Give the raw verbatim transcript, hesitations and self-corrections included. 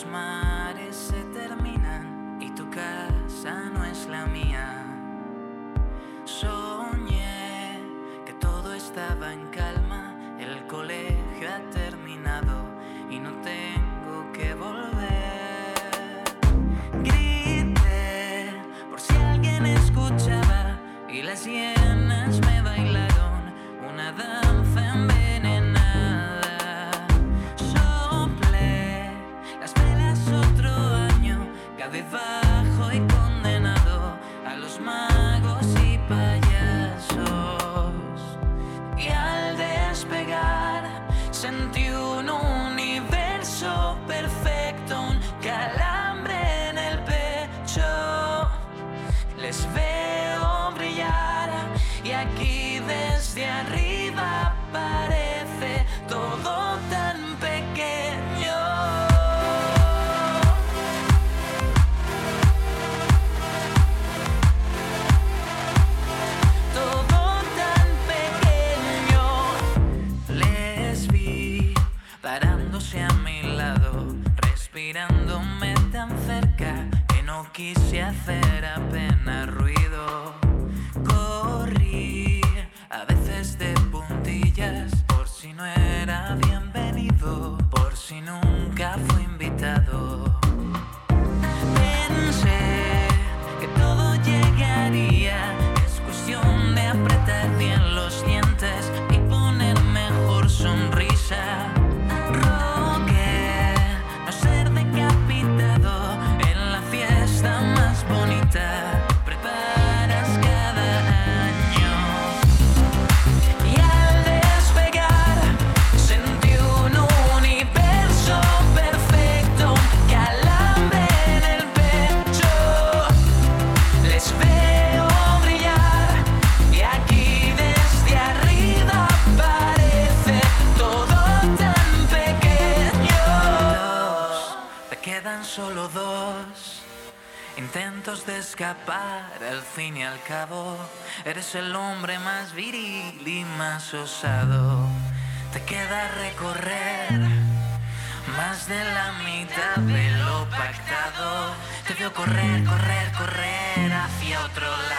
los mares se terminan y tu casa no es la mía. Soñé que todo estaba en calma, el colegio ha terminado y no tengo que volver. Grité por si alguien escuchaba y las hienas me bailaron una danza envenenada. Soplé las velas otro año, cabizbajo y condenado a los magos y payasos. Y al despegar sentí un universo perfecto, un calambre en el pecho. Les veo brillar y aquí desde arriba parece todo tan pequeño. Todo tan pequeño. Les vi parándose a mi lado, respirándome tan cerca que no quise hacer apenas ruido. Corrí a veces de puntillas por si no era bienvenido, por si nunca fui invitado. Pensé que todo llegaría, es cuestión de apretar bien los dientes y poner mejor sonrisa. Rogué no ser decapitado en la fiesta más bonita. Preparas cada año. Y al despegar sentí un universo perfecto, calambre en el pecho. Les veo brillar y aquí desde arriba parece todo tan pequeño. Dos, te quedan solo dos intentos de escapar, al fin y al cabo eres el hombre más viril y más osado. Te queda recorrer más de la mitad de lo pactado. Te veo correr, correr, correr hacia otro lado.